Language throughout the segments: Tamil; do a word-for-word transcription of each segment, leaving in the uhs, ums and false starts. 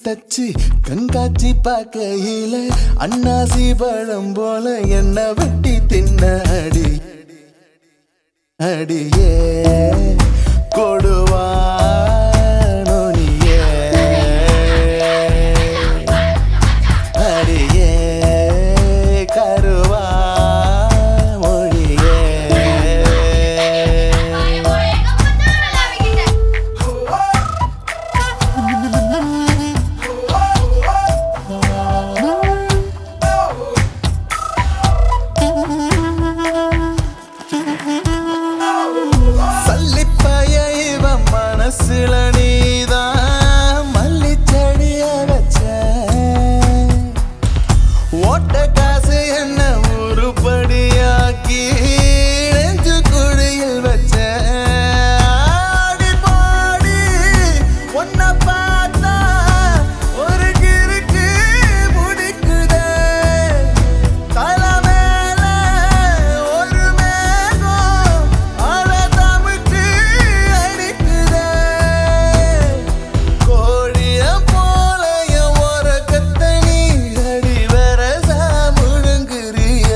தச்சு கண்காட்சி பார்க்கையில அண்ணாசி பழம் போல என்ன வெட்டி தின்ன அடி அடியே கொடுவா நோனியே அடியே கருவா மொழியே மனசுல நீதான் மல்லி செடிய வச்ச ஓட்ட காசு என்ன உருப்படியாக்கி நெஞ்சு குழியில் வச்ச ஆடி பாடி ஒன்ன பார்த்தா ஒரு கிறுக்கு முடிக்குதே தலை மேல ஒரு மேகம் அழ தமிழ்க்கு அடிக்குதே கோழிய போல என் உறக்கத்தை நீ அடி வரசா முழுங்குறிய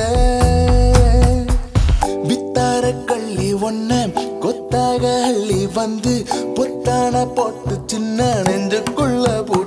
வித்தார கள்ளி ஒன்ன கொத்தாக அள்ளி வந்து பொத்தான போட்டு சின்ன நெஞ்சுக்குள்ள